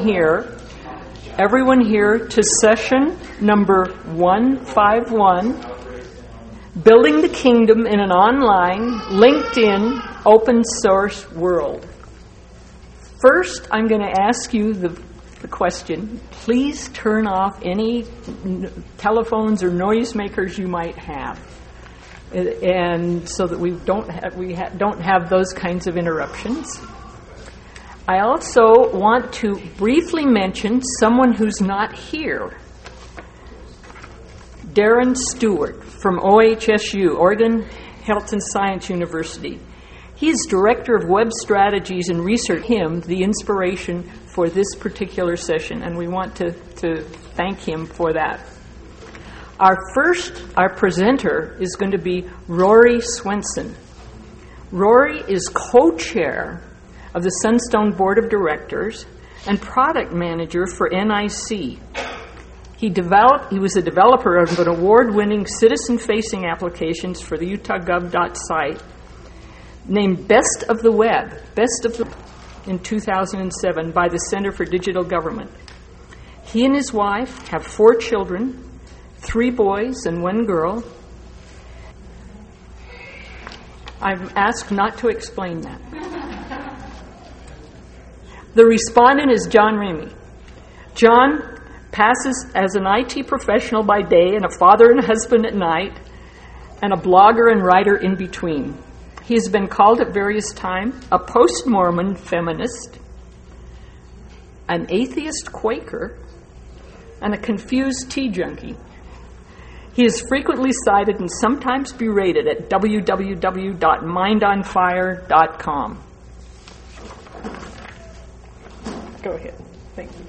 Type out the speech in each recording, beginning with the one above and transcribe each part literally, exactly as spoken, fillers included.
Here, everyone here to session number one fifty-one, Building the Kingdom in an Online, LinkedIn, Open Source World. First, I'm going to ask you the, the question. Please turn off any n- telephones or noisemakers you might have, and so that we don't have, we ha- don't have those kinds of interruptions. I also want to briefly mention someone who's not here. Darren Stewart from O H S U, Oregon Health and Science University. He is Director of Web Strategies and Research, him the inspiration for this particular session, and we want to, to thank him for that. Our first, our presenter is going to be Rory Swenson. Rory is co-chair of the Sunstone Board of Directors and product manager for N I C. He developed. He was a developer of an award-winning citizen-facing applications for the Utah Gov dot site named Best of the Web, Best of the in two thousand seven by the Center for Digital Government. He and his wife have four children, three boys and one girl. I'm asked not to explain that. The respondent is John Ramey. John passes as an I T professional by day and a father and a husband at night, and a blogger and writer in between. He has been called at various times a post-Mormon feminist, an atheist Quaker, and a confused tea junkie. He is frequently cited and sometimes berated at w w w dot mind on fire dot com. Go ahead. Thank you.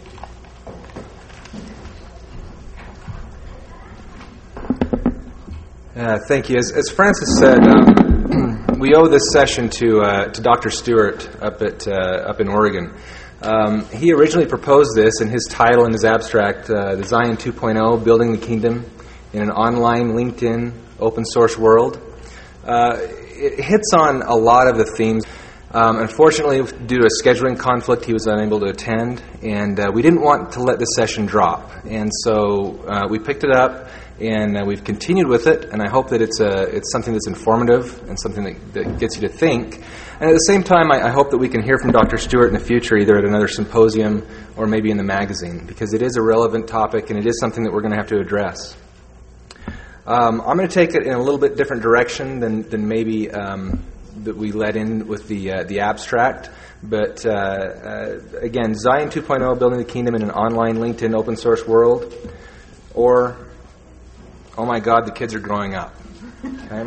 Uh, thank you. As, as Francis said, um, we owe this session to uh, to Doctor Stewart up at uh, up in Oregon. Um, he originally proposed this in his title and his abstract, uh, the Zion two point oh, Building the Kingdom in an Online, LinkedIn, Open Source World. Uh, it hits on a lot of the themes. Um, unfortunately, due to a scheduling conflict, he was unable to attend, and uh, we didn't want to let this session drop. And so uh, we picked it up, and uh, we've continued with it, and I hope that it's a, it's something that's informative and something that, that gets you to think. And at the same time, I, I hope that we can hear from Doctor Stewart in the future, either at another symposium or maybe in the magazine, because it is a relevant topic, and it is something that we're going to have to address. Um, I'm going to take it in a little bit different direction than, than maybe... Um, that we let in with the uh, the abstract. But uh, uh, again, Zion two point oh, Building the Kingdom in an Online, LinkedIn, Open Source World. Or, oh my God, the kids are growing up. Okay?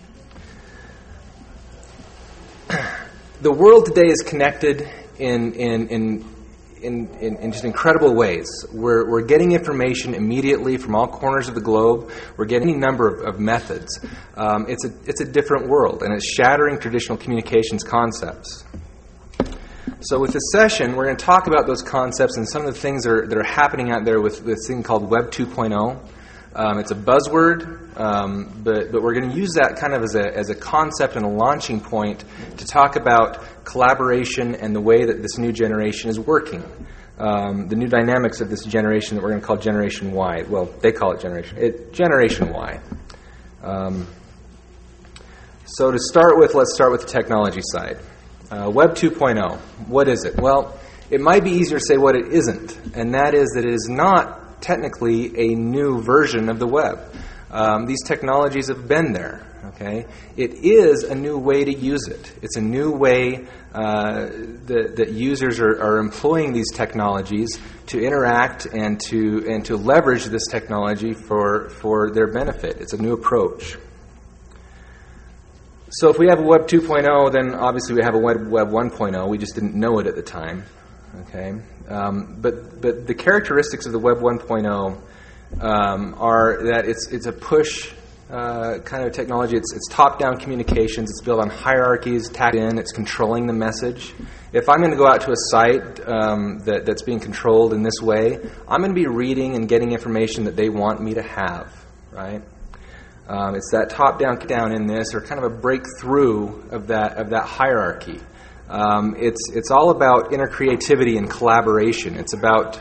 The world today is connected in in in in, in, in just incredible ways. We're we're getting information immediately from all corners of the globe. We're getting a number of, of methods. Um, it's a it's a different world, and it's shattering traditional communications concepts. So with this session, we're going to talk about those concepts and some of the things that are, that are happening out there with this thing called Web two point oh. Um, it's a buzzword, um, but but we're going to use that kind of as a as a concept and a launching point to talk about collaboration and the way that this new generation is working. Um, the new dynamics of this generation that we're going to call Generation Y. Well, they call it Generation it, Generation Y. Um, so to start with, let's start with the technology side. Uh, Web two point oh. What is it? Well, it might be easier to say what it isn't, and that is that it is not technically a new version of the web. Um, these technologies have been there. Okay, it is a new way to use it. It's a new way uh, that, that users are, are employing these technologies to interact and to and to leverage this technology for for their benefit. It's a new approach. So if we have a Web two point oh, then obviously we have a Web, Web one point oh. We just didn't know it at the time. Okay, um, but but the characteristics of the Web one point oh um, are that it's it's a push uh, kind of technology. It's it's top-down communications. It's built on hierarchies, tagged in. It's controlling the message. If I'm going to go out to a site um, that that's being controlled in this way, I'm going to be reading and getting information that they want me to have. Right? Um, it's that top-down down in this, or kind of a breakthrough of that of that hierarchy. Um, it's it's all about intercreativity and collaboration. It's about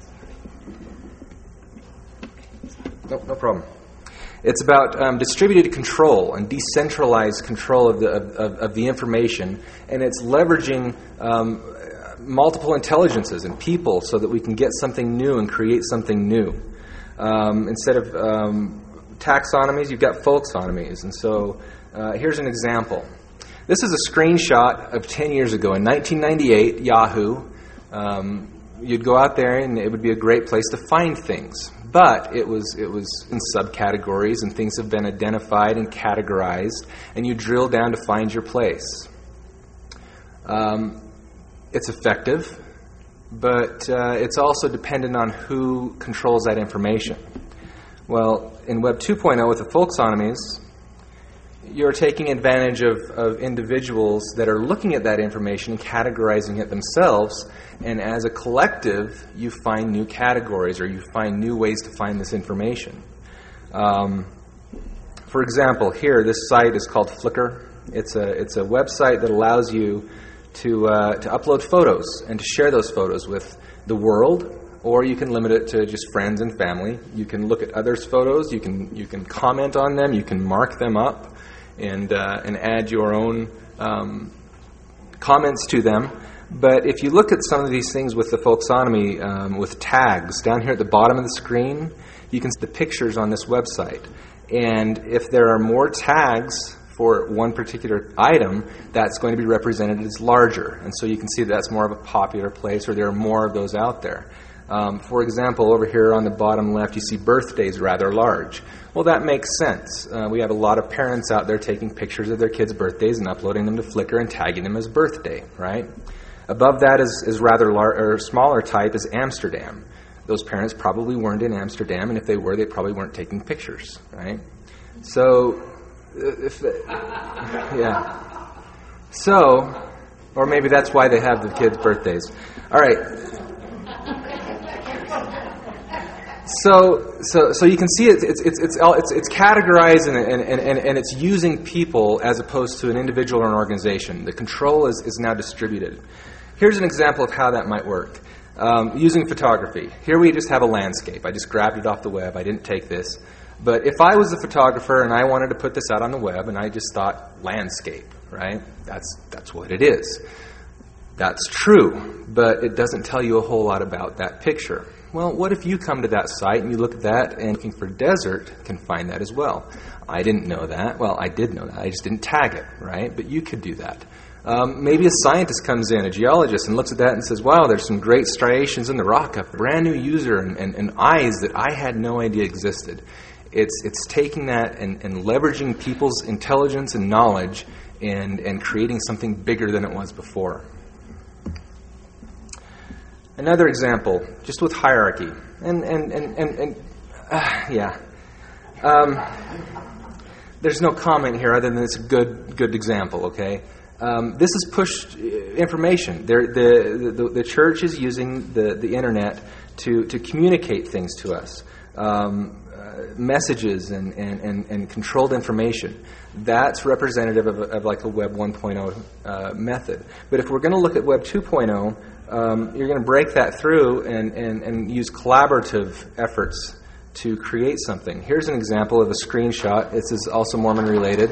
no no problem. It's about um, distributed control and decentralized control of the of, of the information, and it's leveraging um, multiple intelligences and people so that we can get something new and create something new. Um, instead of um, taxonomies, you've got folksonomies, and so uh, here's an example. This is a screenshot of ten years ago. In nineteen ninety-eight, Yahoo, um, you'd go out there and it would be a great place to find things. But it was it was in subcategories, and things have been identified and categorized, and you drill down to find your place. Um, it's effective, but uh, it's also dependent on who controls that information. Well, in Web two point oh with the folksonomies, you're taking advantage of, of individuals that are looking at that information and categorizing it themselves, and as a collective, you find new categories or you find new ways to find this information. Um, for example, here, this site is called Flickr. It's a it's a website that allows you to uh, to upload photos and to share those photos with the world, or you can limit it to just friends and family. You can look at others' photos. You can you can comment on them. You can mark them up, and uh, and add your own um, comments to them. But if you look at some of these things with the folksonomy, um, with tags, down here at the bottom of the screen, you can see the pictures on this website. And if there are more tags for one particular item, that's going to be represented as larger. And so you can see that that's more of a popular place, or there are more of those out there. Um, for example, over here on the bottom left, you see birthdays rather large. Well, that makes sense. Uh, we have a lot of parents out there taking pictures of their kids' birthdays and uploading them to Flickr and tagging them as birthday, right? Above that is, is rather lar- or smaller type is Amsterdam. Those parents probably weren't in Amsterdam, and if they were, they probably weren't taking pictures, right? So, if the, yeah. So, or maybe that's why they have the kids' birthdays. All right. So, so, so you can see it, it's it's it's it's it's categorized and and, and and it's using people as opposed to an individual or an organization. The control is, is now distributed. Here's an example of how that might work. Um, using photography. Here we just have a landscape. I just grabbed it off the web. I didn't take this. But if I was a photographer and I wanted to put this out on the web and I just thought landscape, right? That's that's what it is. That's true, but it doesn't tell you a whole lot about that picture. Well, what if you come to that site and you look at that and looking for desert can find that as well? I didn't know that. Well, I did know that. I just didn't tag it, right? But you could do that. Um, maybe a scientist comes in, a geologist, and looks at that and says, wow, there's some great striations in the rock, a brand new user and, and, and eyes that I had no idea existed. It's it's taking that and, and leveraging people's intelligence and knowledge and, and creating something bigger than it was before. Another example, just with hierarchy. And, and, and, and, and uh, yeah. Um, there's no comment here other than it's a good, good example, okay? Um, this is push information. The, the, the church is using the, the internet to, to communicate things to us. Um, uh, messages and, and, and, and controlled information. That's representative of, of like a Web one point oh uh, method. But if we're going to look at Web two point oh, um, you're going to break that through and, and, and use collaborative efforts to create something. Here's an example of a screenshot. This is also Mormon related.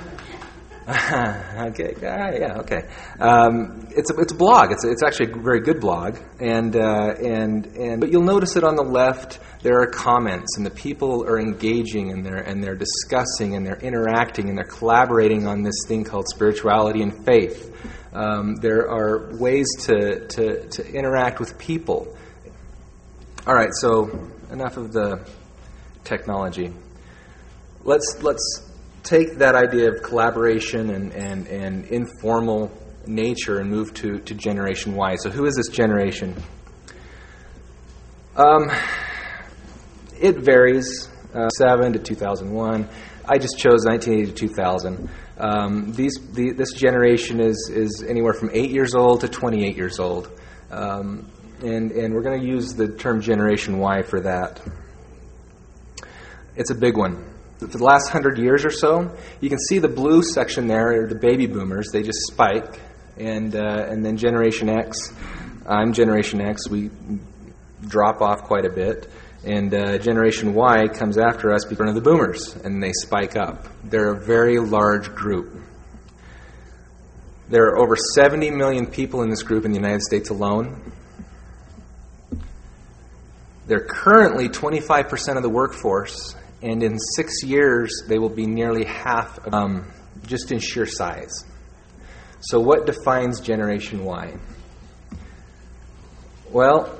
okay, ah, yeah, okay. Um, it's a it's a blog. It's it's actually a very good blog, and uh, and and but you'll notice that on the left there are comments, and the people are engaging, and they're and they're discussing, and they're interacting, and they're collaborating on this thing called spirituality and faith. Um, there are ways to, to to interact with people. All right, so enough of the technology. Let's let's. Take that idea of collaboration and, and, and informal nature and move to, to Generation Y. So who is this generation? Um, it varies, uh, seven to two thousand one. I just chose nineteen eighty to two thousand. Um, these the, this generation is is anywhere from eight years old to twenty-eight years old, um, and and we're going to use the term Generation Y for that. It's a big one. For the last hundred years or so, you can see the blue section there are the baby boomers. They just spike, And uh, and then Generation X, I'm Generation X, we drop off quite a bit. And uh, Generation Y comes after us because of the boomers, and they spike up. They're a very large group. There are over seventy million people in this group in the United States alone. They're currently twenty-five percent of the workforce, and in six years they will be nearly half, of, um, just in sheer size. So what defines Generation Y? Well,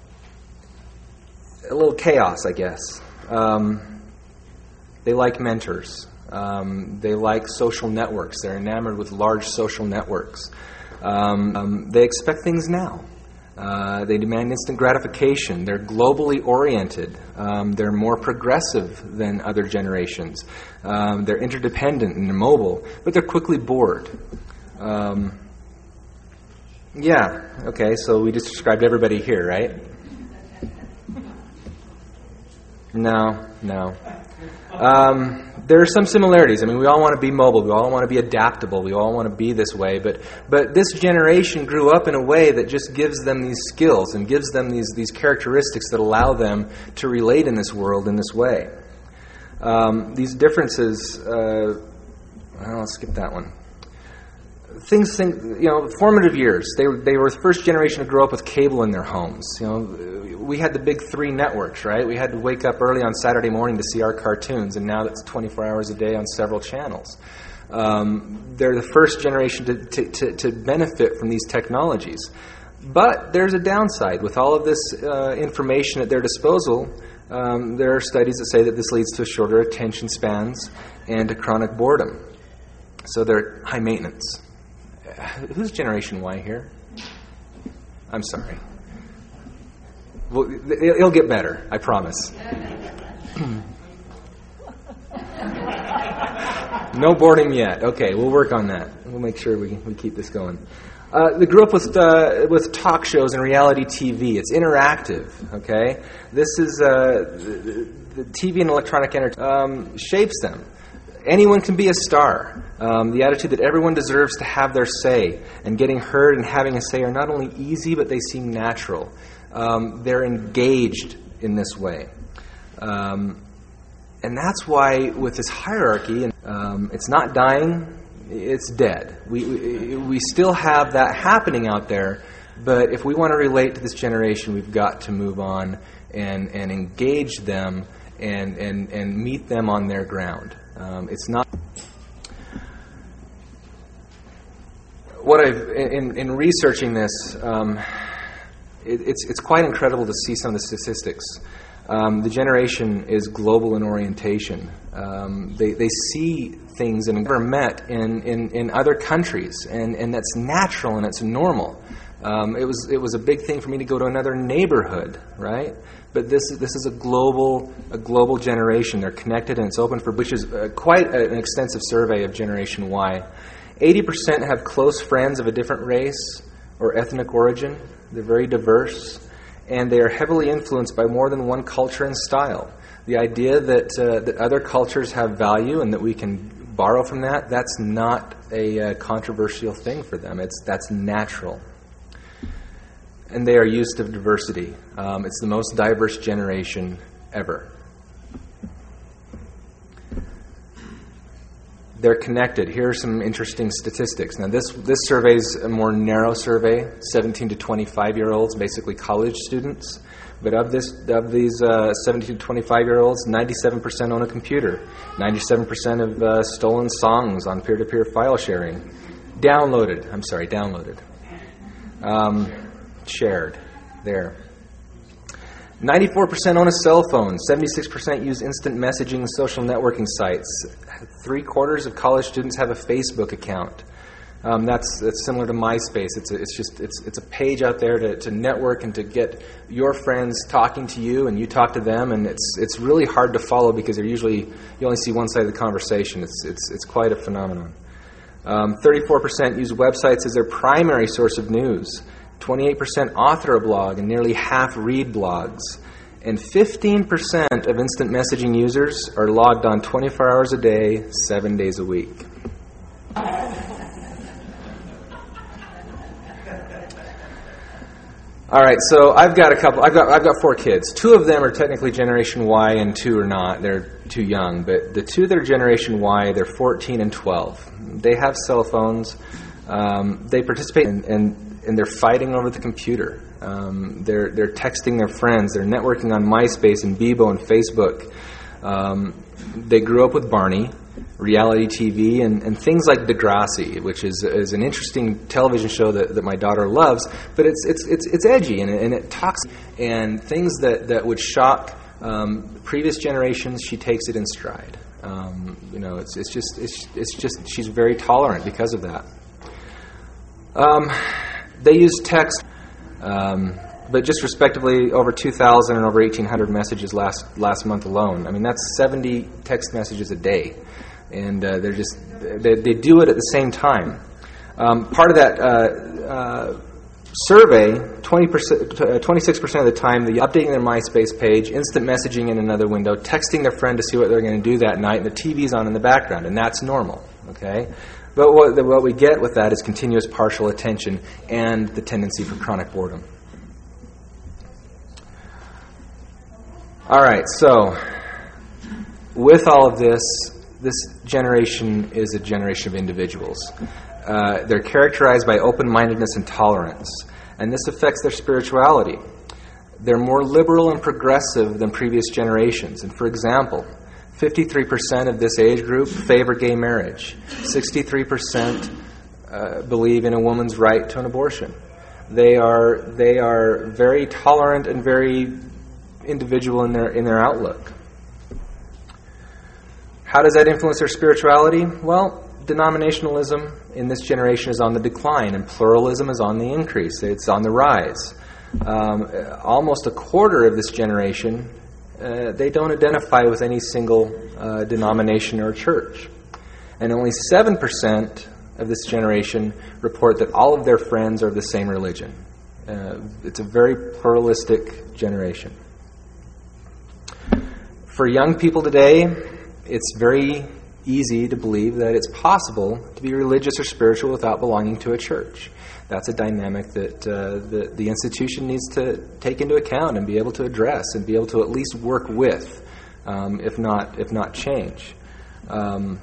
a little chaos, I guess. Um, they like mentors. Um, they like social networks. They're enamored with large social networks. Um, um, they expect things now. Uh, they demand instant gratification. They're globally oriented. Um, they're more progressive than other generations. Um, they're interdependent and mobile, but they're quickly bored. Um, yeah, okay, so we just described everybody here, right? No, no. Um, there are some similarities. I mean, we all want to be mobile. We all want to be adaptable. We all want to be this way. But but this generation grew up in a way that just gives them these skills and gives them these, these characteristics that allow them to relate in this world in this way. Um, these differences, uh, I'll skip that one. Things, think, you know, formative years. They were they were the first generation to grow up with cable in their homes. You know, we had the big three networks, right? We had to wake up early on Saturday morning to see our cartoons, and now it's twenty-four hours a day on several channels. Um, they're the first generation to, to, to, to benefit from these technologies. But there's a downside. With all of this uh, information at their disposal, um, there are studies that say that this leads to shorter attention spans and to chronic boredom. So they're high maintenance. Who's Generation Y here? I'm sorry. Well, it'll get better, I promise. No boredom yet. Okay, we'll work on that. We'll make sure we we keep this going. Uh, they grew up with uh, with talk shows and reality T V. It's interactive. Okay, this is uh, the, the T V and electronic entertainment um, shapes them. Anyone can be a star. Um, the attitude that everyone deserves to have their say and getting heard and having a say are not only easy, but they seem natural. Um, they're engaged in this way. Um, and that's why with this hierarchy, um, it's not dying, it's dead. We, we, we still have that happening out there, but if we want to relate to this generation, we've got to move on and, and engage them and, and, and meet them on their ground. Um, it's not what I've in, in researching this. Um, it, it's it's quite incredible to see some of the statistics. Um, the generation is global in orientation. Um, they they see things and never met in, in, in other countries, and, and that's natural and it's normal. Um, it was it was a big thing for me to go to another neighborhood, right? But this this is a global a global generation. They're connected and it's open for, which is uh, quite a, an extensive survey of Generation Y. Eighty percent have close friends of a different race or ethnic origin. They're very diverse, and they are heavily influenced by more than one culture and style. The idea that uh, that other cultures have value and that we can borrow from that, that's not a uh, controversial thing for them. It's that's natural. And they are used to diversity. Um, it's the most diverse generation ever. They're connected. Here are some interesting statistics. Now, this this survey is a more narrow survey, seventeen to twenty-five-year-olds, basically college students. But of this of these uh, seventeen to twenty-five-year-olds, ninety-seven percent own a computer. ninety-seven percent have uh, stolen songs on peer-to-peer file sharing. Downloaded. I'm sorry, downloaded. Um... Shared there. ninety-four percent own a cell phone. seventy-six percent use instant messaging and social networking sites. Three quarters of college students have a Facebook account. Um, that's that's similar to MySpace. It's a, it's just it's it's a page out there to, to network and to get your friends talking to you and you talk to them, and it's it's really hard to follow because they're usually you only see one side of the conversation. It's it's it's quite a phenomenon. Um, thirty-four percent use websites as their primary source of news. twenty-eight percent author a blog, and nearly half read blogs. And fifteen percent of instant messaging users are logged on twenty-four hours a day, seven days a week. All right, so I've got a couple. I've got I've got four kids. Two of them are technically Generation Y, and two are not. They're too young. But the two that are Generation Y, they're fourteen and twelve. They have cell phones. Um, they participate, in, and and they're fighting over the computer. Um, they're they're texting their friends. They're networking on MySpace and Bebo and Facebook. Um, they grew up with Barney, reality T V, and, and things like Degrassi, which is is an interesting television show that, that my daughter loves, but it's it's it's it's edgy and it, and it talks and things that, that would shock um, previous generations. She takes it in stride. Um, you know, it's it's just it's it's just she's very tolerant because of that. Um, they use text. Um, But just respectively, over two thousand and over eighteen hundred messages last last month alone. I mean, that's seventy text messages a day, and uh, they're just they, they do it at the same time. Um, part of that uh, uh, survey, twenty percent, twenty-six percent of the time, they're updating their MySpace page, instant messaging in another window, texting their friend to see what they're going to do that night, and the T V's on in the background, and that's normal. Okay, but what what we get with that is continuous partial attention and the tendency for chronic boredom. All right, so with all of this, this generation is a generation of individuals. Uh, they're characterized by open-mindedness and tolerance, and this affects their spirituality. They're more liberal and progressive than previous generations. And for example, fifty-three percent of this age group favor gay marriage. sixty-three percent uh, believe in a woman's right to an abortion. They are they are very tolerant and very individual in their in their outlook. How does that influence their spirituality? Well, denominationalism in this generation is on the decline, and pluralism is on the increase. It's on the rise. Um, almost a quarter of this generation, uh, they don't identify with any single uh, denomination or church. And only seven percent of this generation report that all of their friends are of the same religion. Uh, it's a very pluralistic generation. For young people today, it's very easy to believe that it's possible to be religious or spiritual without belonging to a church. That's a dynamic that uh, the, the institution needs to take into account and be able to address and be able to at least work with, um, if not if not change. Um,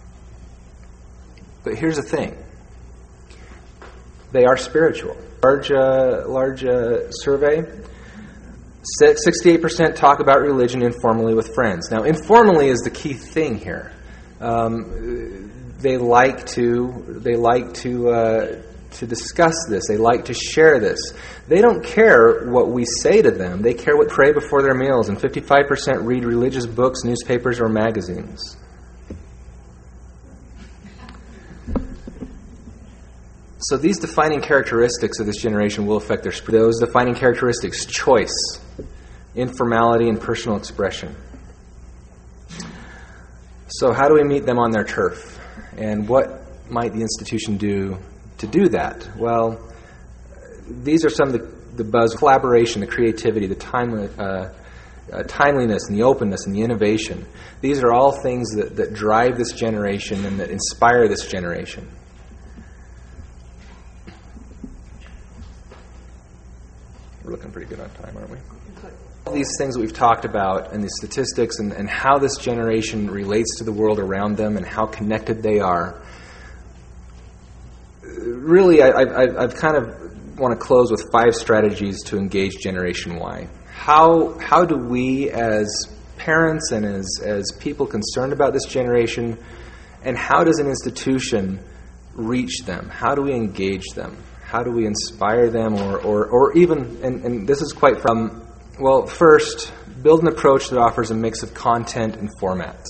but here's the thing. They are spiritual. Large, uh, large uh, survey. sixty-eight percent talk about religion informally with friends. Now, informally is the key thing here. Um, they like to they like to uh, to discuss this. They like to share this. They don't care what we say to them. They care what pray before their meals. And fifty-five percent read religious books, newspapers, or magazines. So these defining characteristics of this generation will affect their spirit. Those defining characteristics: choice, informality, and personal expression. So how do we meet them on their turf? And what might the institution do to do that? Well, these are some of the, the buzz: collaboration, the creativity, the timely, uh, uh, timeliness, and the openness, and the innovation. These are all things that, that drive this generation and that inspire this generation. We're looking pretty good on time, aren't we? All these things that we've talked about and the statistics and, and how this generation relates to the world around them and how connected they are, really I, I, I've kind of want to close with five strategies to engage Generation Y. How how do we as parents and as, as people concerned about this generation, and how does an institution reach them? How do we engage them? How do we inspire them, or, or, or even, and, and this is quite from, well, first, build an approach that offers a mix of content and formats.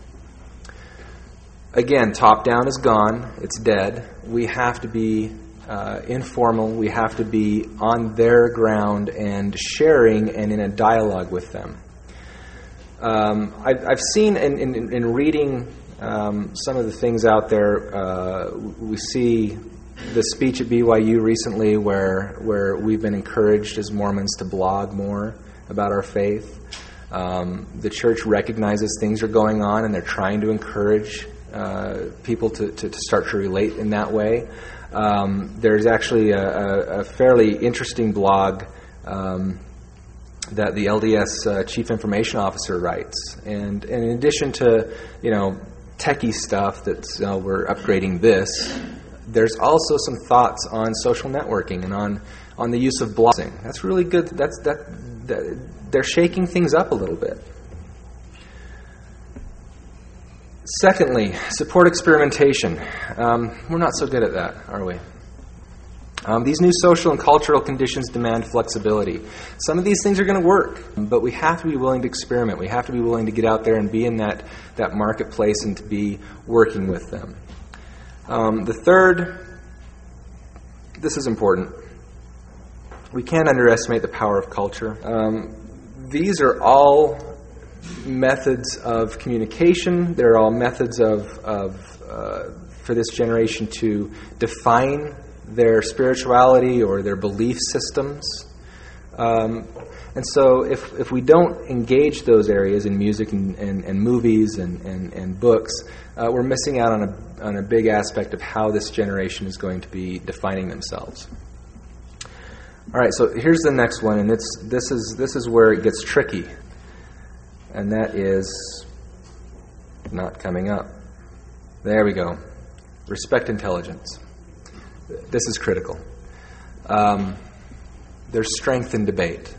Again, top-down is gone. It's dead. We have to be uh, informal. We have to be on their ground and sharing and in a dialogue with them. Um, I've, I've seen in, in, in reading um, some of the things out there, uh, we see the speech at B Y U recently where where we've been encouraged as Mormons to blog more about our faith. Um, the church recognizes things are going on and they're trying to encourage uh, people to, to, to start to relate in that way. Um, there's actually a, a, a fairly interesting blog um, that the L D S uh, Chief Information Officer writes. And, and in addition to, you know, techie stuff that's, you know, we're upgrading this, there's also some thoughts on social networking and on, on the use of blogging. That's really good. That's that, that they're shaking things up a little bit. Secondly, support experimentation. Um, we're not so good at that, are we? Um, these new social and cultural conditions demand flexibility. Some of these things are going to work, but we have to be willing to experiment. We have to be willing to get out there and be in that, that marketplace and to be working with them. Um, the third, this is important. We can't underestimate the power of culture. Um, these are all methods of communication. They're all methods of, of uh, for this generation to define their spirituality or their belief systems. Um, and so if if we don't engage those areas in music and, and, and movies and, and, and books, uh, we're missing out on a, on a big aspect of how this generation is going to be defining themselves. All right, so here's the next one, and it's this is this is where it gets tricky. And that is not coming up. There we go. Respect intelligence. This is critical. Um, there's strength in debate.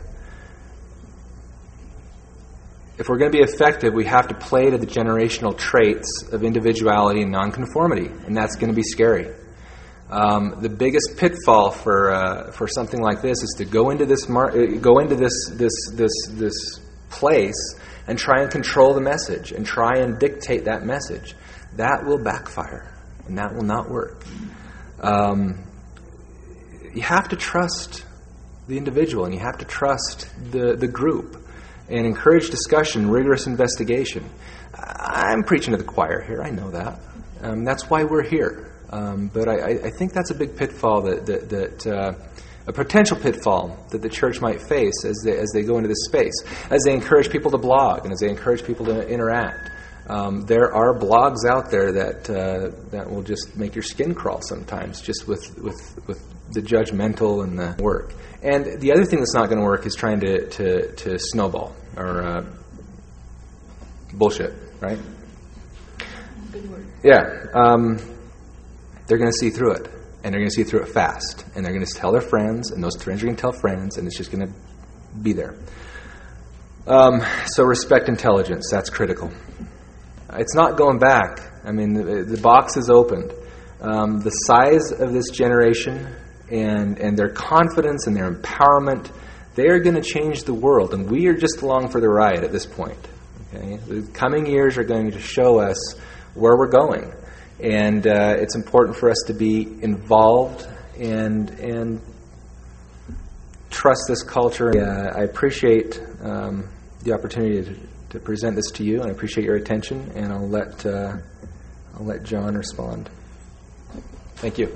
If we're going to be effective, we have to play to the generational traits of individuality and nonconformity, and that's going to be scary. Um, the biggest pitfall for uh, for something like this is to go into this mar- go into this this this this place and try and control the message and try and dictate that message. That will backfire, and that will not work. Um, you have to trust the individual, and you have to trust the, the group, and encourage discussion, rigorous investigation. I'm preaching to the choir here, I know that. Um, that's why we're here. Um, but I, I think that's a big pitfall, that, that, that uh, a potential pitfall that the church might face as they, as they go into this space, as they encourage people to blog and as they encourage people to interact. Um, there are blogs out there that uh, that will just make your skin crawl sometimes, just with, with, with the judgmental and the work. And the other thing that's not going to work is trying to, to, to snowball or uh, bullshit, right? Good word. Yeah. Um, they're going to see through it, and they're going to see through it fast, and they're going to tell their friends, and those friends are going to tell friends, and it's just going to be there. Um, so respect intelligence. That's critical. It's not going back. I mean, the, the box is opened. Um, the size of this generation and, and their confidence and their empowerment, they are going to change the world. And we are just along for the ride at this point. Okay? The coming years are going to show us where we're going. And uh, it's important for us to be involved and and trust this culture. Uh, I appreciate um, the opportunity to to present this to you, and I appreciate your attention, and I'll let uh, I'll let John respond. Thank you.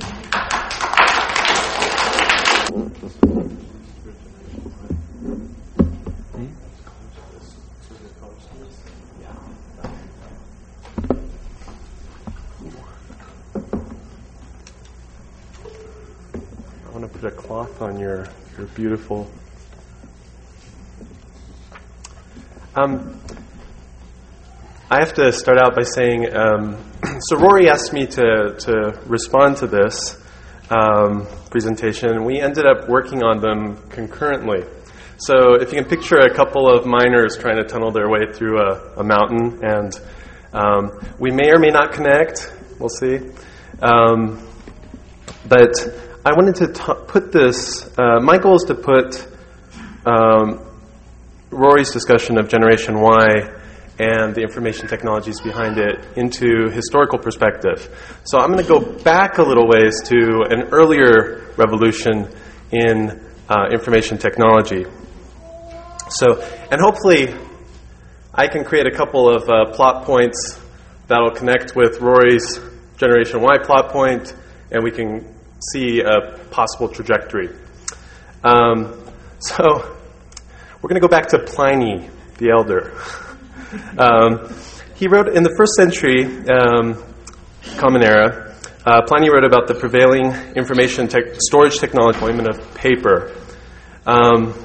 I want to put a cloth on your your beautiful. Um, I have to start out by saying, um, so Rory asked me to, to respond to this um, presentation, and we ended up working on them concurrently. So if you can picture a couple of miners trying to tunnel their way through a, a mountain, and um, we may or may not connect, we'll see. Um, but I wanted to t- put this, uh, my goal is to put um, Rory's discussion of Generation Y and the information technologies behind it into historical perspective. So I'm going to go back a little ways to an earlier revolution in uh, information technology. So, and hopefully I can create a couple of uh, plot points that'll connect with Rory's Generation Y plot point, and we can see a possible trajectory. Um, so we're going to go back to Pliny the Elder. um, he wrote in the first century, um, Common Era, uh, Pliny wrote about the prevailing information tech storage technology, deployment of paper. Um,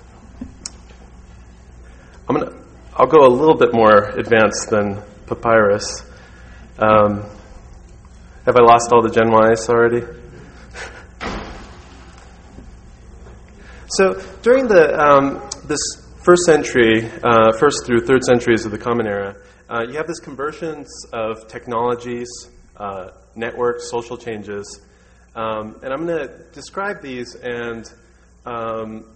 I'm gonna, I'll go a little bit more advanced than papyrus. Um, have I lost all the Gen Ys already? So during the um, this first century, uh, first through third centuries of the Common Era, uh, you have this convergence of technologies, uh, networks, social changes, um, and I'm going to describe these. And um,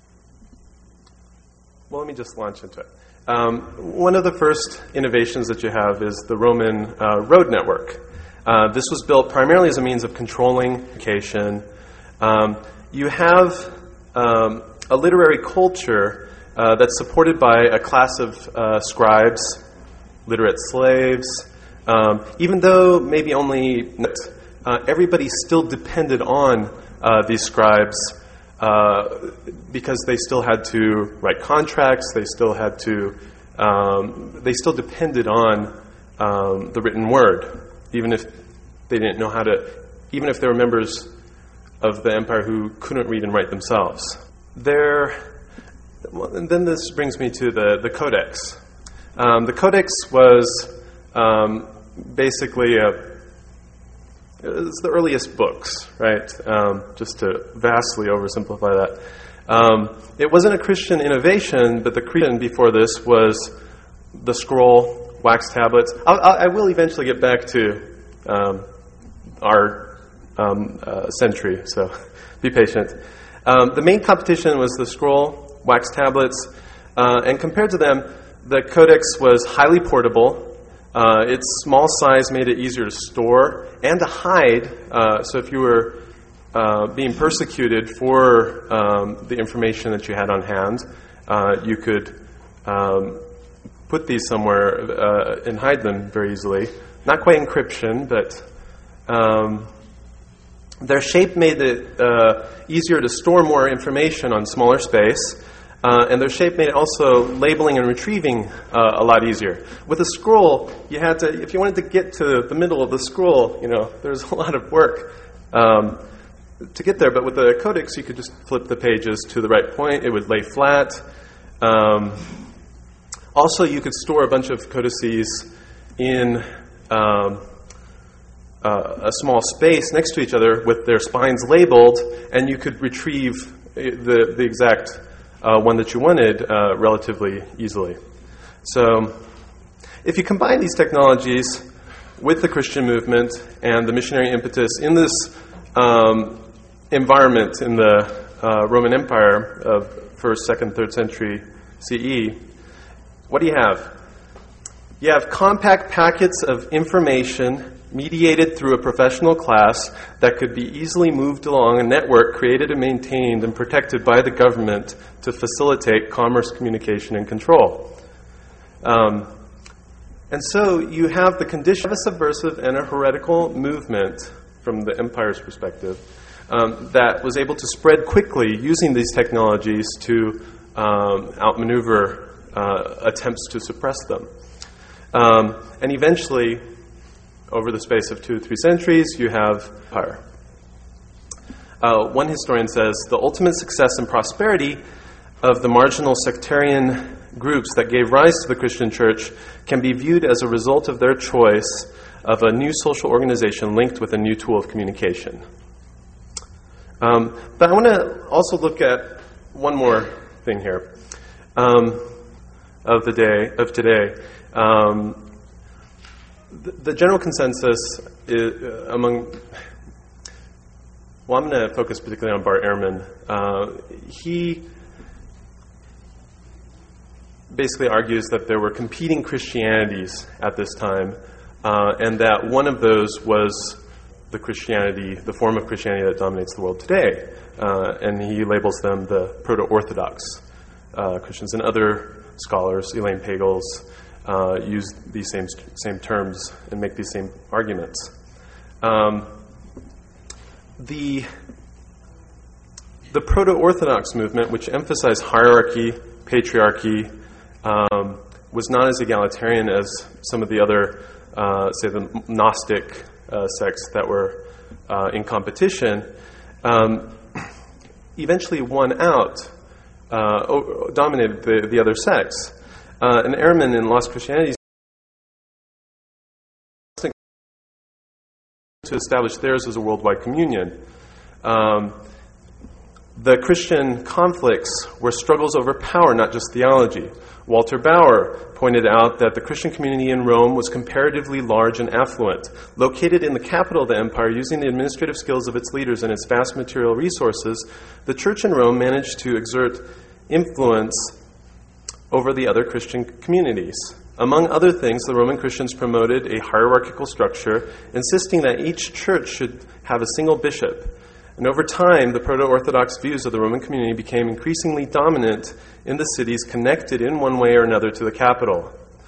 well, let me just launch into it. Um, one of the first innovations that you have is the Roman uh, road network. Uh, this was built primarily as a means of controlling communication. Um, you have Um, a literary culture uh, that's supported by a class of uh, scribes, literate slaves, um, even though maybe only uh, everybody still depended on uh, these scribes uh, because they still had to write contracts, they still had to, um, they still depended on um, the written word, even if they didn't know how to, even if they were members of the empire who couldn't read and write themselves. There, well, and then this brings me to the, the Codex. Um, the Codex was um, basically a, it was the earliest books, right? Um, just to vastly oversimplify that. Um, it wasn't a Christian innovation, but the Christian before this was the scroll, wax tablets. I'll, I will eventually get back to um, our Um, uh, century, so be patient. Um, the main competition was the scroll, wax tablets, uh, and compared to them, the Codex was highly portable. Uh, its small size made it easier to store and to hide, uh, so if you were uh, being persecuted for um, the information that you had on hand, uh, you could um, put these somewhere uh, and hide them very easily. Not quite encryption, but um, their shape made it uh, easier to store more information on smaller space, uh, and their shape made it also labeling and retrieving uh, a lot easier. With a scroll, you had to, if you wanted to get to the middle of the scroll, you know, there's a lot of work um, to get there. But with the Codex, you could just flip the pages to the right point; it would lay flat. Um, also, you could store a bunch of codices in Um, Uh, a small space next to each other with their spines labeled, and you could retrieve the, the exact uh, one that you wanted uh, relatively easily. So if you combine these technologies with the Christian movement and the missionary impetus in this um, environment in the uh, Roman Empire of first, second, third century C E, what do you have? You have compact packets of information mediated through a professional class that could be easily moved along a network created and maintained and protected by the government to facilitate commerce, communication, and control. Um, and so you have the condition of a subversive and a heretical movement from the empire's perspective um, that was able to spread quickly using these technologies to um, outmaneuver uh, attempts to suppress them. Um, and eventually, over the space of two or three centuries, you have empire. Uh, one historian says, the ultimate success and prosperity of the marginal sectarian groups that gave rise to the Christian church can be viewed as a result of their choice of a new social organization linked with a new tool of communication. Um, but I want to also look at one more thing here um, of the day, of today. Um, The general consensus is, uh, among, well, I'm going to focus particularly on Bart Ehrman. Uh, he basically argues that there were competing Christianities at this time, uh, and that one of those was the Christianity, the form of Christianity that dominates the world today. Uh, and he labels them the proto-Orthodox uh, Christians. And other scholars, Elaine Pagels, Uh, use these same same terms and make these same arguments. Um, the the proto-Orthodox movement, which emphasized hierarchy, patriarchy, um, was not as egalitarian as some of the other, uh, say, the Gnostic uh, sects that were uh, in competition, um, eventually won out, uh, o- dominated the, the other sects. Uh, and Ehrman in Lost Christianity to establish theirs as a worldwide communion. Um, the Christian conflicts were struggles over power, not just theology. Walter Bauer pointed out that the Christian community in Rome was comparatively large and affluent. Located in the capital of the empire, using the administrative skills of its leaders and its vast material resources, the church in Rome managed to exert influence over the other Christian communities. Among other things, the Roman Christians promoted a hierarchical structure, insisting that each church should have a single bishop. And over time, the proto-Orthodox views of the Roman community became increasingly dominant in the cities connected in one way or another to the capital.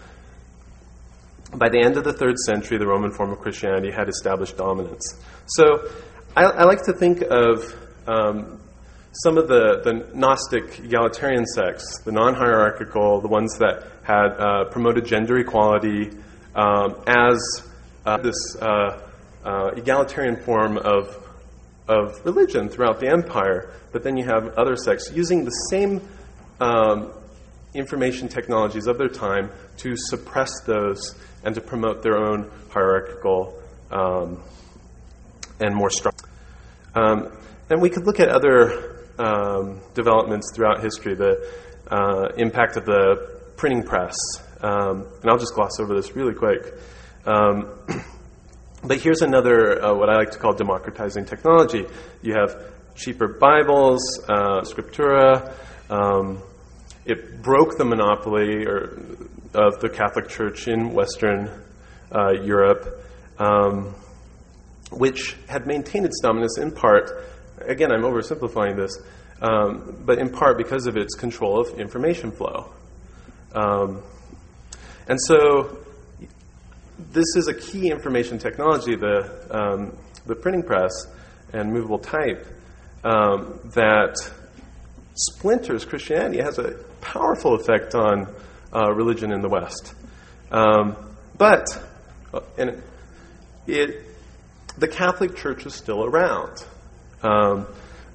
By the end of the third century, the Roman form of Christianity had established dominance. So I, I like to think of um, some of the, the Gnostic egalitarian sects, the non-hierarchical, the ones that had uh, promoted gender equality um, as uh, this uh, uh, egalitarian form of of religion throughout the empire. But then you have other sects using the same um, information technologies of their time to suppress those and to promote their own hierarchical um, and more structured. Um, and we could look at other um, developments throughout history, the uh, impact of the printing press. Um, and I'll just gloss over this really quick. Um, but here's another, uh, what I like to call democratizing technology. You have cheaper Bibles, uh, Scriptura. Um, it broke the monopoly or, of the Catholic Church in Western uh, Europe, um, which had maintained its dominance in part, again, I'm oversimplifying this, um, but in part because of its control of information flow. Um, and so this is a key information technology, the um, the printing press and movable type, um, that splinters Christianity. It has a powerful effect on uh, religion in the West. Um, but and it, the Catholic Church is still around. Um,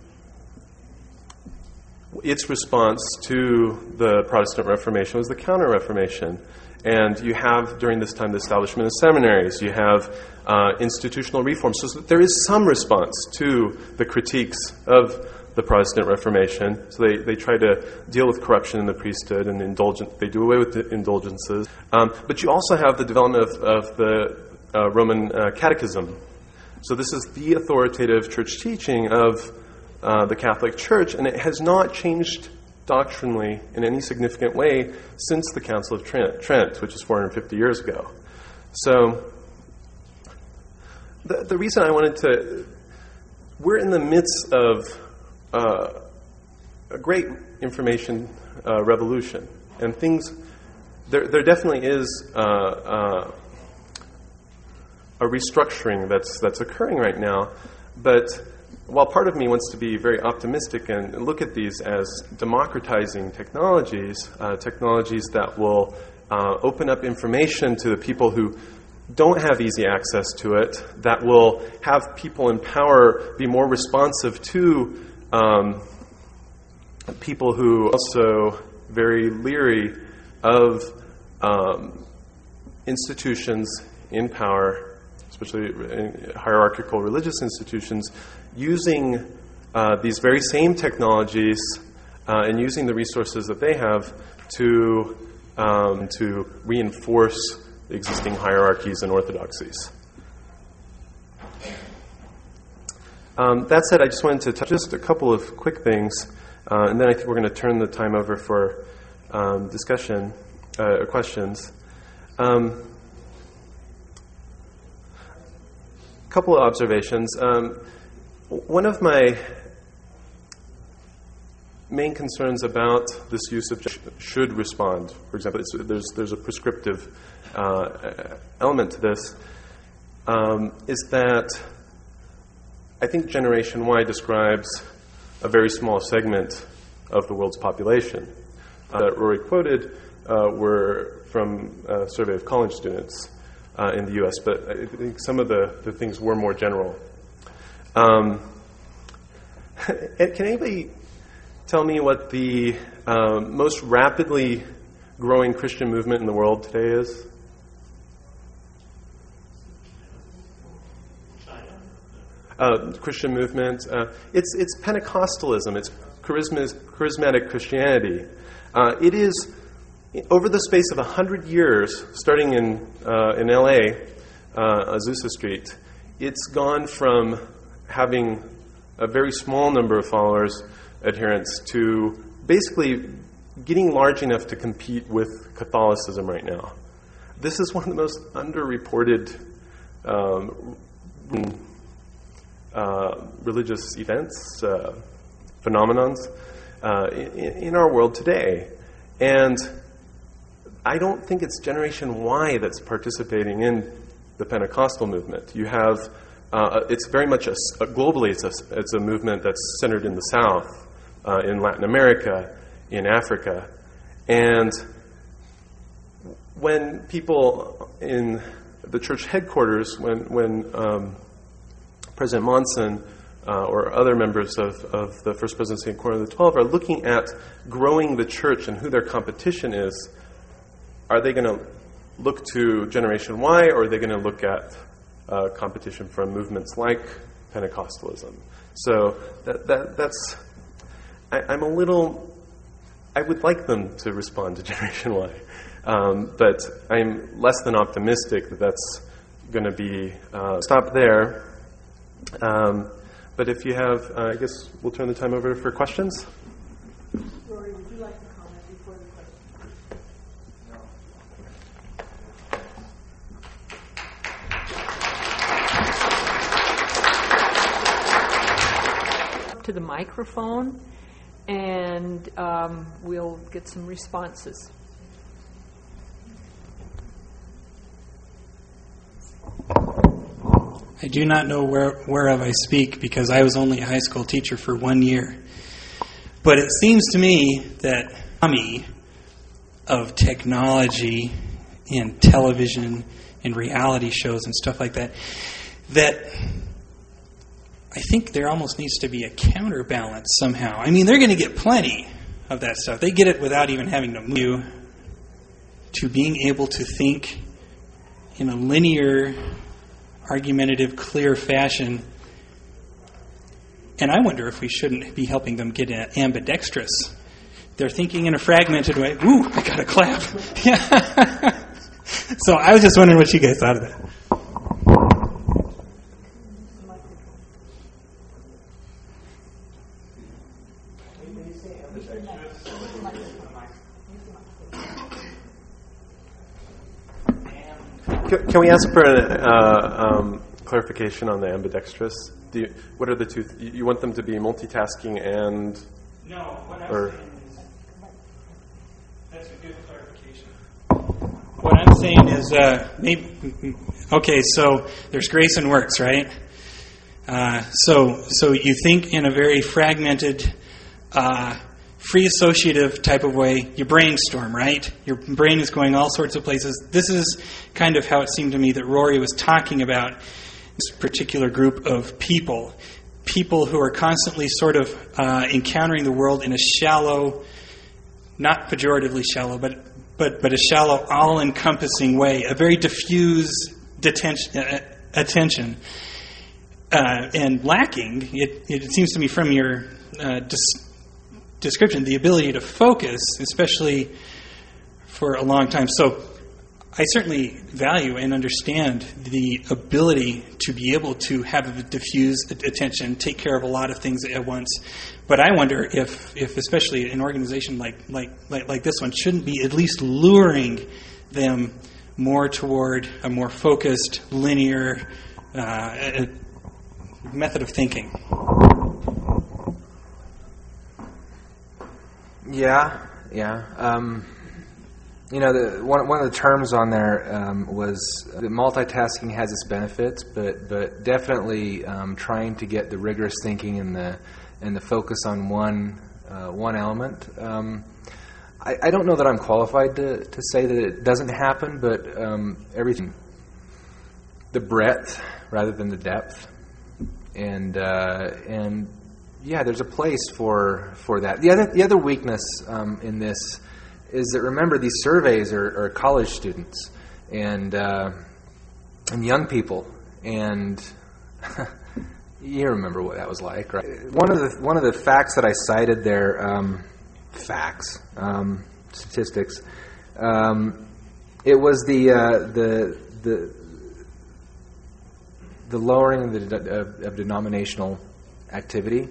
its response to the Protestant Reformation was the Counter-Reformation. And you have, during this time, the establishment of seminaries. You have uh, institutional reform. So there is some response to the critiques of the Protestant Reformation. So they, they try to deal with corruption in the priesthood and indulgent. They do away with the indulgences. Um, but you also have the development of, of the uh, Roman uh, Catechism. So this is the authoritative church teaching of uh, the Catholic Church, and it has not changed doctrinally in any significant way since the Council of Trent, Trent which is four hundred fifty years ago. So the, the reason I wanted to... We're in the midst of uh, a great information uh, revolution, and things... There, there definitely is uh, uh, a restructuring that's that's occurring right now, but while part of me wants to be very optimistic and, and look at these as democratizing technologies, uh, technologies that will uh, open up information to the people who don't have easy access to it, that will have people in power be more responsive to um, people who are also very leery of um, institutions in power, especially hierarchical religious institutions, using uh, these very same technologies uh, and using the resources that they have to um, to reinforce the existing hierarchies and orthodoxies. Um, that said, I just wanted to touch just a couple of quick things, uh, and then I think we're going to turn the time over for um, discussion uh, or questions. Um, a couple of observations. Um, One of my main concerns about this use of should respond, for example, it's, there's there's a prescriptive uh, element to this, um, is that I think Generation Y describes a very small segment of the world's population. Uh, that Rory quoted uh, were from a survey of college students. uh, in the U S, but I think some of the, the things were more general. Um, can anybody tell me what the um, most rapidly growing Christian movement in the world today is? Uh, Christian movement. Uh, it's it's Pentecostalism. It's charisma, charismatic Christianity. Uh, it is, over the space of a hundred years, starting in uh, in L A, uh, Azusa Street, it's gone from having a very small number of followers, adherents, to basically getting large enough to compete with Catholicism right now. This is one of the most underreported um, uh, religious events, uh, phenomenons uh, in, in our world today. And I don't think it's Generation Y that's participating in the Pentecostal movement. You have, uh, it's very much a, a globally, it's a, it's a movement that's centered in the South, uh, in Latin America, in Africa. And when people in the church headquarters, when, when um, President Monson uh, or other members of, of the First Presidency and Quorum of the Twelve are looking at growing the church and who their competition is, are they going to look to Generation Y, or are they going to look at uh, competition from movements like Pentecostalism? So that, that that's, I, I'm a little, I would like them to respond to Generation Y, um, but I'm less than optimistic that that's going to be, uh, stop there. Um, but if you have, uh, I guess we'll turn the time over for questions. Rory, would you like to comment before the question? To the microphone, and um, we'll get some responses. I do not know where, whereof I speak, because I was only a high school teacher for one year. But it seems to me that the of technology and television and reality shows and stuff like that, that I think there almost needs to be a counterbalance somehow. I mean, they're going to get plenty of that stuff. They get it without even having to move to being able to think in a linear, argumentative, clear fashion. And I wonder if we shouldn't be helping them get ambidextrous. They're thinking in a fragmented way. Ooh, I got to clap. Yeah. So I was just wondering what you guys thought of that. Can, can we ask for a uh, um, clarification on the ambidextrous? Do you, what are the two? Th- you want them to be multitasking and? No, what I'm or, saying is that's a good clarification. What I'm saying is, uh, maybe okay. So there's grace and works, right? Uh, so so you think in a very fragmented, uh, free associative type of way, you brainstorm, right? Your brain is going all sorts of places. This is kind of how it seemed to me that Rory was talking about this particular group of people. People who are constantly sort of uh, encountering the world in a shallow, not pejoratively shallow, but but, but a shallow, all-encompassing way, a very diffuse detention, uh, attention. Uh, and lacking, it, it seems to me from your uh, dis- description, the ability to focus, especially for a long time. So I certainly value and understand the ability to be able to have a diffused attention, take care of a lot of things at once. But I wonder if, if especially an organization like, like, like, like this one, shouldn't be at least luring them more toward a more focused, linear uh, method of thinking. Yeah, yeah. Um, you know, the, one one of the terms on there um, was that multitasking has its benefits, but but definitely um, trying to get the rigorous thinking and the and the focus on one uh, one element. Um, I, I don't know that I'm qualified to, to say that it doesn't happen, but um, everything the breadth rather than the depth, and uh, and yeah, there's a place for for that. The other the other weakness um, in this is that, remember, these surveys are, are college students and uh, and young people, and you remember what that was like, right? One of the one of the facts that I cited there, um, facts, um, statistics, um, it was the uh, the the the lowering of, the, of, of denominational activity.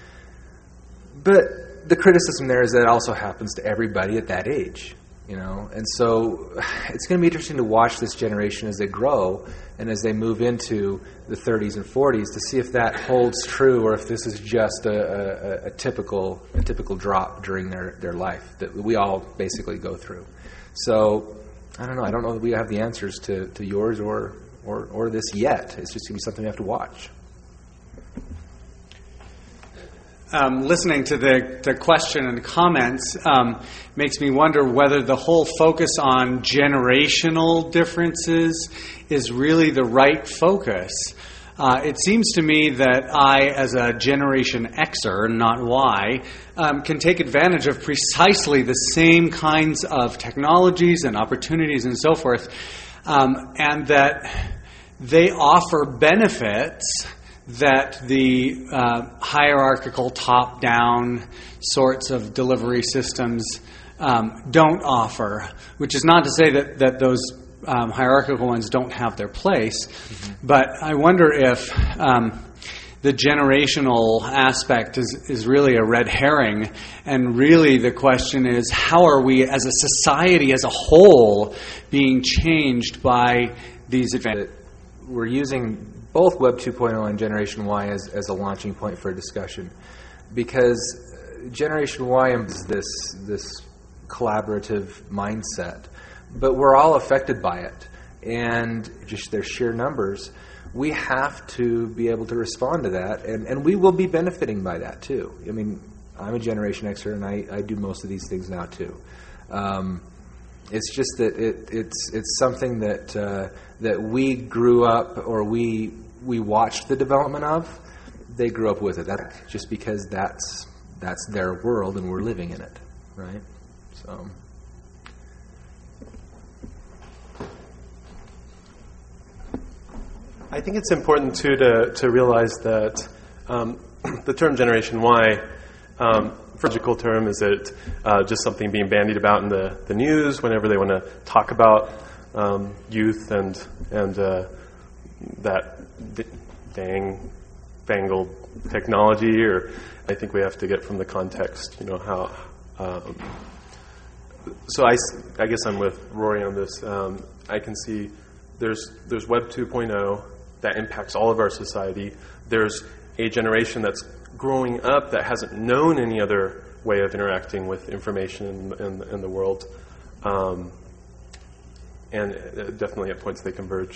But the criticism there is that it also happens to everybody at that age, you know. And so it's going to be interesting to watch this generation as they grow and as they move into the thirties and forties to see if that holds true, or if this is just a, a, a typical a typical drop during their, their life that we all basically go through. So I don't know. I don't know that we have the answers to, to yours or, or, or this yet. It's just going to be something we have to watch. Um, listening to the, the question and comments um, makes me wonder whether the whole focus on generational differences is really the right focus. Uh, it seems to me that I, as a Generation Xer, not Y, um, can take advantage of precisely the same kinds of technologies and opportunities and so forth, um, and that they offer benefits that the uh, hierarchical top-down sorts of delivery systems um, don't offer, which is not to say that, that those um, hierarchical ones don't have their place, mm-hmm. but I wonder if um, the generational aspect is, is really a red herring, and really the question is, how are we as a society as a whole being changed by these advances? We're using both Web two point oh and Generation Y as, as a launching point for a discussion, because Generation Y is this this collaborative mindset, but we're all affected by it, and just their sheer numbers, we have to be able to respond to that, and, and we will be benefiting by that too. I mean, I'm a Generation Xer, and I, I do most of these things now too. Um, it's just that it, it's it's something that uh, that we grew up, or we we watched the development of. They grew up with it. That just because that's that's their world, and we're living in it, right? So. I think it's important too to to realize that um, the term Generation Y, um, logical term, is it uh, just something being bandied about in the, the news whenever they want to talk about um, youth and and uh, that d- dang fangled technology? Or I think we have to get from the context, you know, how. Um, so I, I guess I'm with Rory on this. Um, I can see there's there's Web two point oh that impacts all of our society. There's a generation that's growing up that hasn't known any other way of interacting with information in, in, in the world. Um, and definitely at points they converge.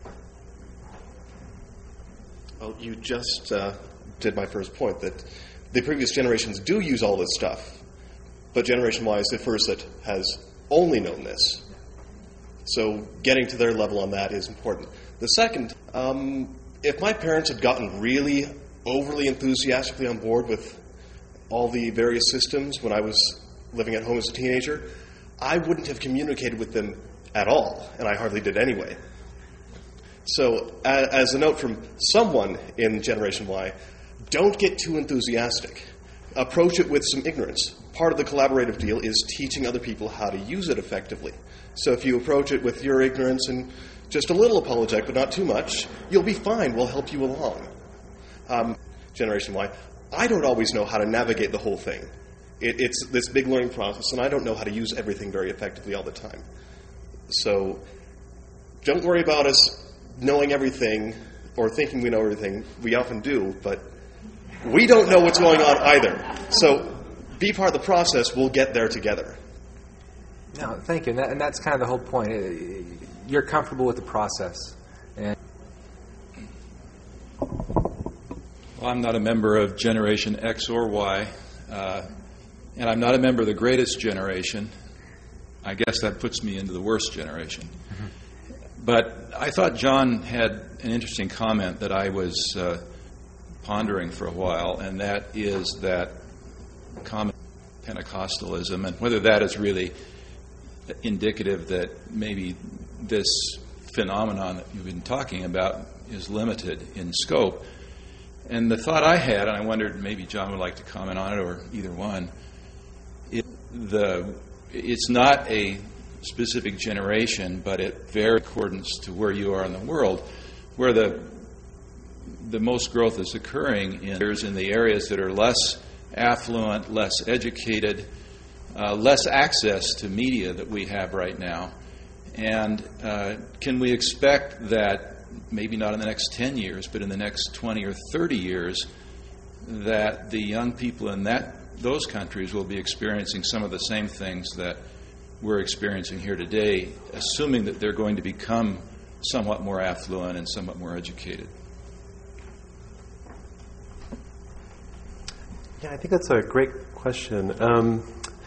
Well, you just uh, did my first point, that the previous generations do use all this stuff, but Generation Y is the first that has only known this. So getting to their level on that is important. The second, um, if my parents had gotten really overly enthusiastically on board with all the various systems when I was living at home as a teenager, I wouldn't have communicated with them at all, and I hardly did anyway. So, uh, as a note from someone in Generation Y, don't get too enthusiastic. Approach it with some ignorance. Part of the collaborative deal is teaching other people how to use it effectively. So if you approach it with your ignorance and just a little apologetic, but not too much, you'll be fine. We'll help you along. Um, Generation Y, I don't always know how to navigate the whole thing. It, it's this big learning process, and I don't know how to use everything very effectively all the time. So don't worry about us knowing everything or thinking we know everything. We often do, but we don't know what's going on either. So be part of the process. We'll get there together. No, thank you. And, that, and that's kind of the whole point. You're comfortable with the process. And well, I'm not a member of Generation X or Y, uh, and I'm not a member of the greatest generation. I guess that puts me into the worst generation. Mm-hmm. But I thought John had an interesting comment that I was uh, pondering for a while, and that is that common Pentecostalism, and whether that is really indicative that maybe this phenomenon that you've been talking about is limited in scope. And the thought I had, and I wondered maybe John would like to comment on it, or either one, it, the it's not a specific generation, but it varies in accordance to where you are in the world, where the the most growth is occurring in, in the areas that are less affluent, less educated, uh, less access to media that we have right now. And uh, can we expect that, maybe not in the next ten years, but in the next twenty or thirty years, that the young people in that those countries will be experiencing some of the same things that we're experiencing here today, assuming that they're going to become somewhat more affluent and somewhat more educated? Yeah, I think that's a great question. Um,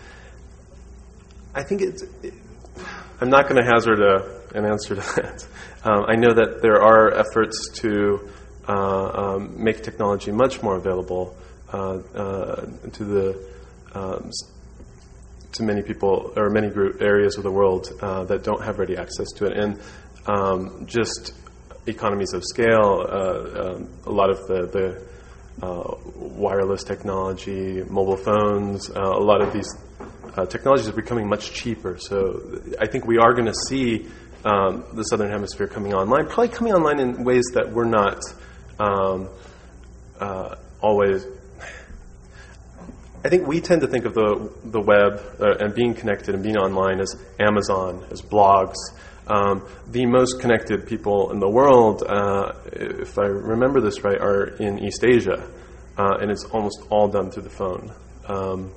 I think it's... It, I'm not going to hazard a, an answer to that. Um, I know that there are efforts to uh, um, make technology much more available uh, uh, to the um, to many people or many group areas of the world uh, that don't have ready access to it, and um, just economies of scale. Uh, um, a lot of the the uh, wireless technology, mobile phones, uh, a lot of these. Uh, technologies are becoming much cheaper, so I think we are going to see um, the Southern Hemisphere coming online, probably coming online in ways that we're not um, uh, always... I think we tend to think of the the web uh, and being connected and being online as Amazon, as blogs. Um, the most connected people in the world, uh, if I remember this right, are in East Asia, uh, and it's almost all done through the phone. Um,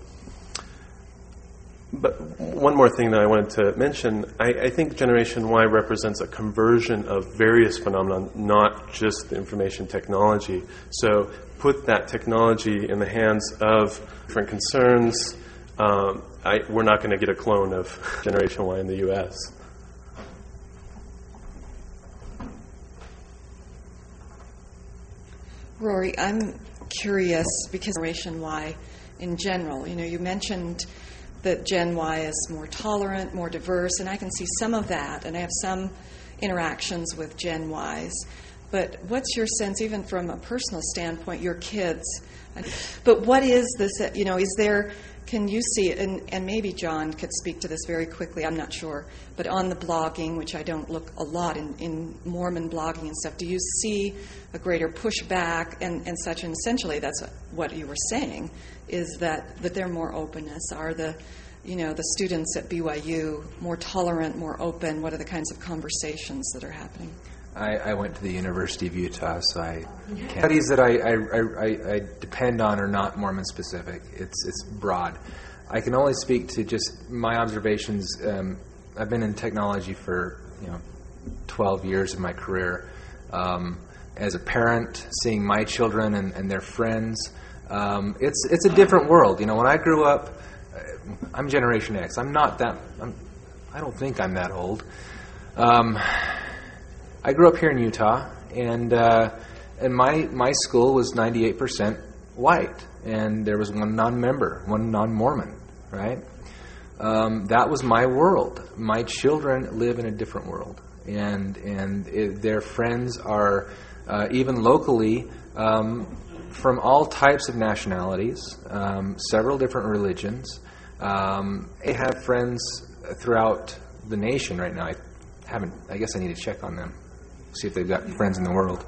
But one more thing that I wanted to mention, I, I think Generation Y represents a conversion of various phenomena, not just the information technology. So put that technology in the hands of different concerns. Um, I, we're not going to get a clone of Generation Y in the U S. Rory, I'm curious because Generation Y in general, you know, you mentioned that Gen Y is more tolerant, more diverse, and I can see some of that, and I have some interactions with Gen Ys. But what's your sense, even from a personal standpoint, your kids? But what is this, you know, is there, can you see, and, and maybe John could speak to this very quickly, I'm not sure, but on the blogging, which I don't look a lot in, in Mormon blogging and stuff, do you see a greater pushback and, and such? And essentially that's what you were saying, is that, that they're more openness. Are the, you know, the students at B Y U more tolerant, more open? What are the kinds of conversations that are happening? I, I went to the University of Utah, so I can't. Studies that I, I, I, I depend on are not Mormon specific. It's it's broad. I can only speak to just my observations. Um, I've been in technology for you know twelve years of my career. Um, as a parent, seeing my children and, and their friends, um, it's it's a different world. You know, when I grew up, I'm Generation X. I'm not that. I'm, I don't think I'm that old. Um, I grew up here in Utah, and uh, and my my school was ninety-eight percent white, and there was one non-member, one non-Mormon, right? Um, that was my world. My children live in a different world, and and it, their friends are uh, even locally um, from all types of nationalities, um, several different religions. Um, they have friends throughout the nation right now. I haven't. I guess I need to check on them. See if they've got friends in the world.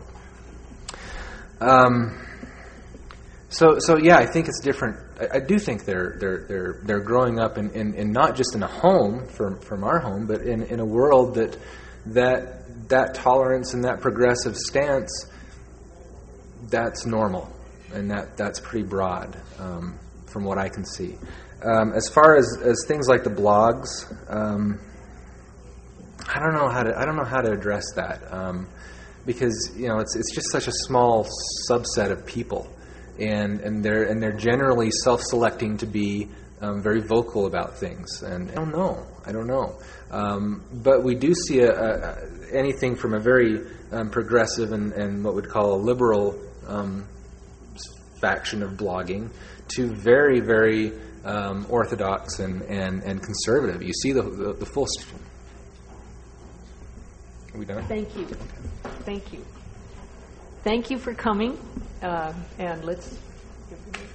Um, so, so yeah, I think it's different. I, I do think they're they're they're they're growing up in, in, in not just in a home from from our home, but in, in a world that that that tolerance and that progressive stance, that's normal, and that that's pretty broad um, from what I can see. Um, as far as, as things like the blogs. Um, I don't know how to. I don't know how to address that um, because you know it's it's just such a small subset of people, and and they're and they're generally self-selecting to be um, very vocal about things. And I don't know. I don't know. Um, but we do see a, a, anything from a very um, progressive and, and what we'd call a liberal um, faction of blogging to very, very um, orthodox and, and, and conservative. You see the, the, the full... St- Are we done? Thank you. Thank you. Thank you for coming. Uh, and let's...